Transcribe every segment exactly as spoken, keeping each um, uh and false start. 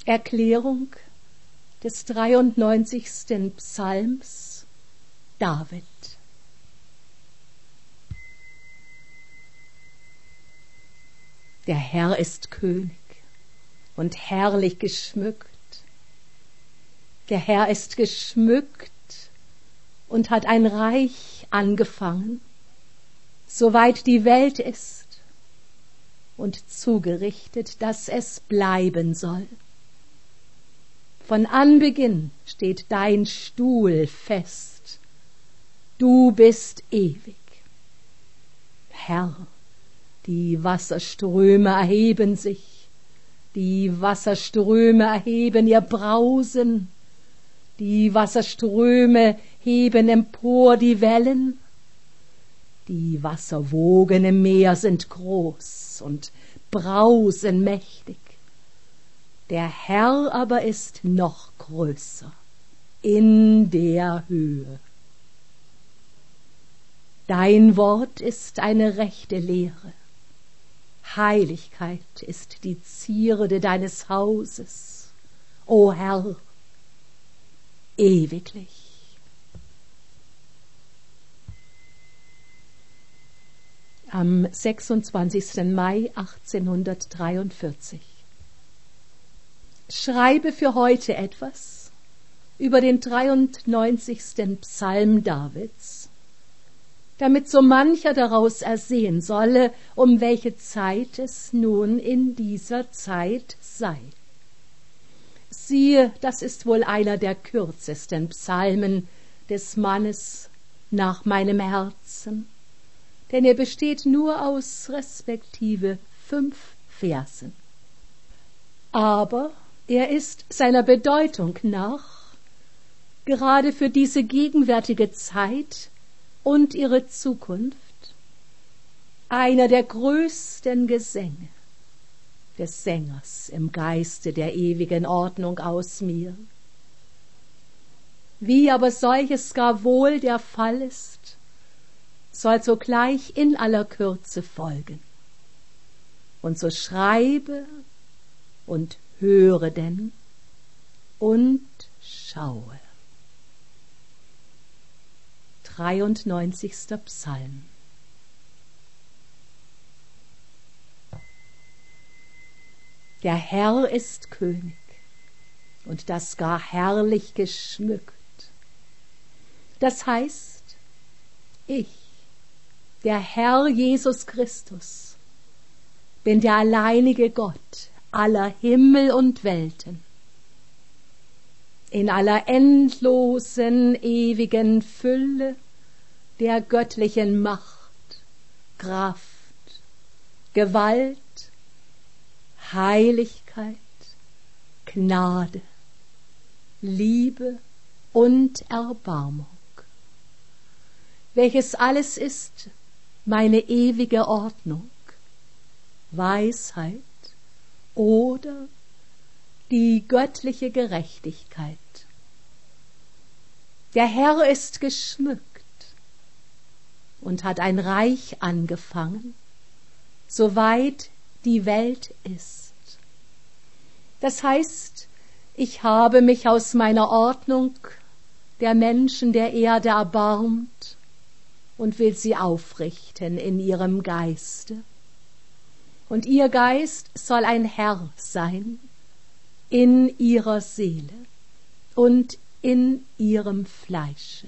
Erklärung des dreiundneunzigsten Psalms David. Der Herr ist König und herrlich geschmückt. Der Herr ist geschmückt und hat ein Reich angefangen, soweit die Welt ist, und zugerichtet, dass es bleiben soll. Von Anbeginn steht dein Stuhl fest. Du bist ewig. Herr, die Wasserströme erheben sich, die Wasserströme erheben ihr Brausen, die Wasserströme heben empor die Wellen, die Wasserwogen im Meer sind groß und brausen mächtig. Der Herr aber ist noch größer in der Höhe. Dein Wort ist eine rechte Lehre. Heiligkeit ist die Zierde deines Hauses, o Herr, ewiglich. Am sechsundzwanzigsten Mai achtzehnhundertdreiundvierzig. Schreibe für heute etwas über den dreiundneunzigsten Psalm Davids, damit so mancher daraus ersehen solle, um welche Zeit es nun in dieser Zeit sei. Siehe, das ist wohl einer der kürzesten Psalmen des Mannes nach meinem Herzen, denn er besteht nur aus respektive fünf Versen. Aber er ist seiner Bedeutung nach gerade für diese gegenwärtige Zeit und ihre Zukunft einer der größten Gesänge des Sängers im Geiste der ewigen Ordnung aus mir. Wie aber solches gar wohl der Fall ist, soll sogleich in aller Kürze folgen. Und so schreibe und höre denn und schaue. dreiundneunzigster Psalm. Der Herr ist König und das gar herrlich geschmückt. Das heißt, ich, der Herr Jesus Christus, bin der alleinige Gott aller Himmel und Welten. In aller endlosen, ewigen Fülle der göttlichen Macht, Kraft, Gewalt, Heiligkeit, Gnade, Liebe und Erbarmung, welches alles ist meine ewige Ordnung, Weisheit oder die göttliche Gerechtigkeit. Der Herr ist geschmückt und hat ein Reich angefangen, soweit die Welt ist. Das heißt, ich habe mich aus meiner Ordnung der Menschen der Erde erbarmt und will sie aufrichten in ihrem Geiste. Und ihr Geist soll ein Herr sein in ihrer Seele und in ihrem Fleische.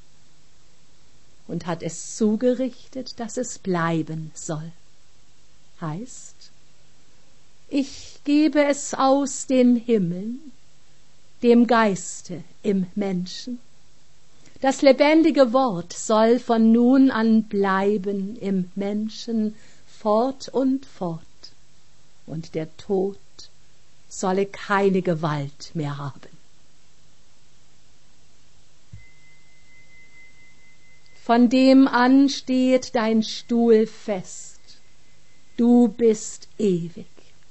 Und hat es zugerichtet, dass es bleiben soll. Heißt, ich gebe es aus den Himmeln, dem Geiste im Menschen. Das lebendige Wort soll von nun an bleiben im Menschen fort und fort, und der Tod solle keine Gewalt mehr haben. Von dem an steht dein Stuhl fest, du bist ewig.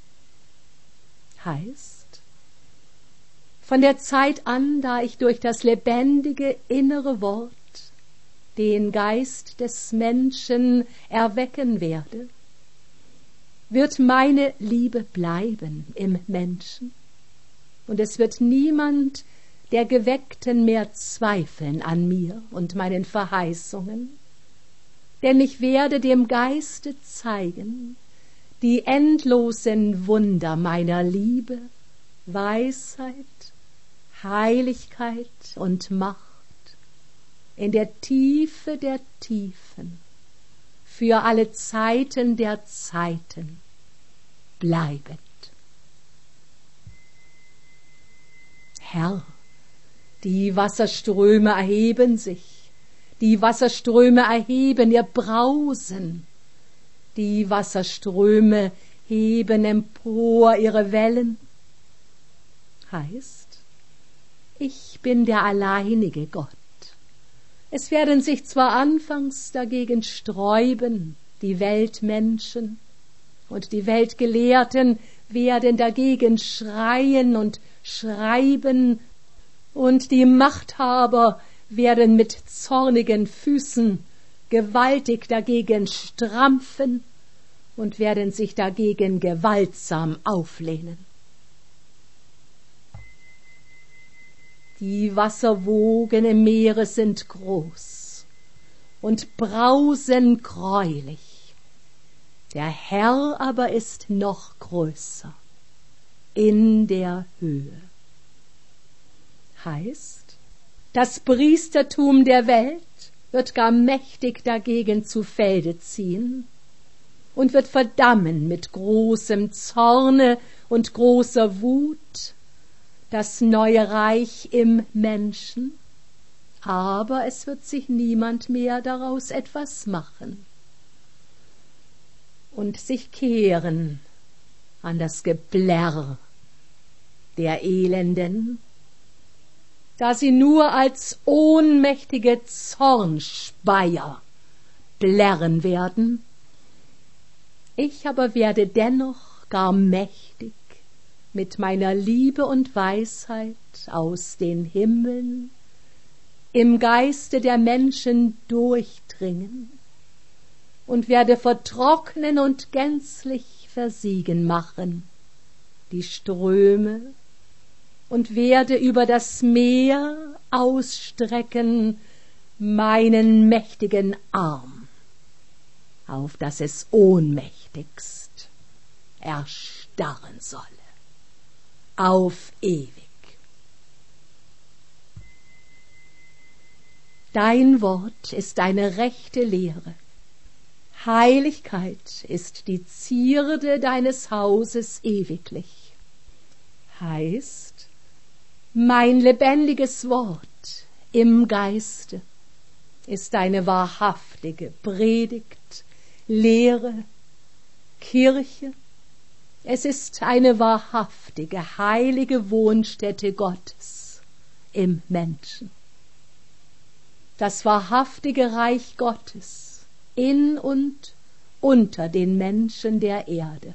Heißt, von der Zeit an, da ich durch das lebendige innere Wort den Geist des Menschen erwecken werde, wird meine Liebe bleiben im Menschen und es wird niemand der Geweckten mehr zweifeln an mir und meinen Verheißungen, denn ich werde dem Geiste zeigen die endlosen Wunder meiner Liebe, Weisheit, Heiligkeit und Macht in der Tiefe der Tiefen, für alle Zeiten der Zeiten bleibend. Herr, die Wasserströme erheben sich, die Wasserströme erheben ihr Brausen, die Wasserströme heben empor ihre Wellen. Heißt, ich bin der alleinige Gott. Es werden sich zwar anfangs dagegen sträuben, die Weltmenschen, und die Weltgelehrten werden dagegen schreien und schreiben, und die Machthaber werden mit zornigen Füßen gewaltig dagegen strampfen und werden sich dagegen gewaltsam auflehnen. Die Wasserwogen im Meere sind groß und brausen greulich. Der Herr aber ist noch größer in der Höhe. Heißt, das Priestertum der Welt wird gar mächtig dagegen zu Felde ziehen und wird verdammen mit großem Zorne und großer Wut das neue Reich im Menschen, aber es wird sich niemand mehr daraus etwas machen und sich kehren an das Geplärr der Elenden, da sie nur als ohnmächtige Zornspeier plärren werden. Ich aber werde dennoch gar mächtig mit meiner Liebe und Weisheit aus den Himmeln im Geiste der Menschen durchdringen und werde vertrocknen und gänzlich versiegen machen die Ströme und werde über das Meer ausstrecken meinen mächtigen Arm, auf dass es ohnmächtigst erstarren solle, auf ewig. Dein Wort ist eine rechte Lehre. Heiligkeit ist die Zierde deines Hauses ewiglich. Heißt, mein lebendiges Wort im Geiste ist eine wahrhaftige Predigt, Lehre, Kirche. Es ist eine wahrhaftige, heilige Wohnstätte Gottes im Menschen. Das wahrhaftige Reich Gottes in und unter den Menschen der Erde.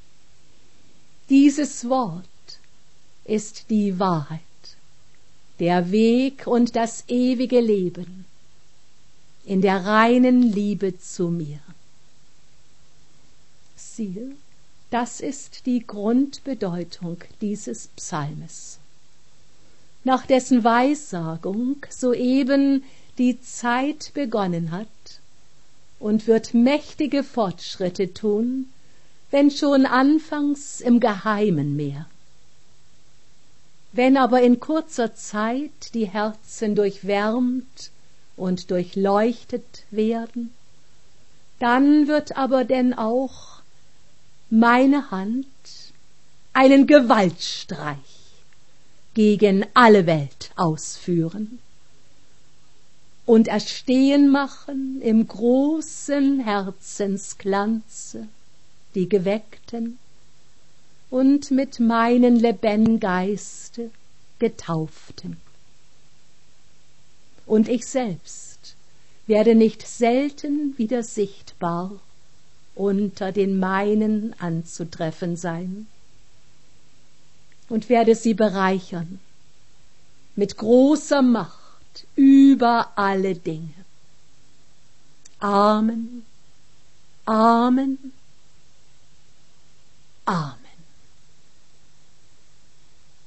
Dieses Wort ist die Wahrheit, der Weg und das ewige Leben in der reinen Liebe zu mir. Siehe, das ist die Grundbedeutung dieses Psalmes, nach dessen Weissagung soeben die Zeit begonnen hat und wird mächtige Fortschritte tun, wenn schon anfangs im Geheimen mehr. Wenn aber in kurzer Zeit die Herzen durchwärmt und durchleuchtet werden, dann wird aber denn auch meine Hand einen Gewaltstreich gegen alle Welt ausführen und erstehen machen im großen Herzensglanze die Geweckten und mit meinen lebendigen Geiste Getauften. Und ich selbst werde nicht selten wieder sichtbar unter den meinen anzutreffen sein und werde sie bereichern mit großer Macht über alle Dinge. Amen, Amen, Amen.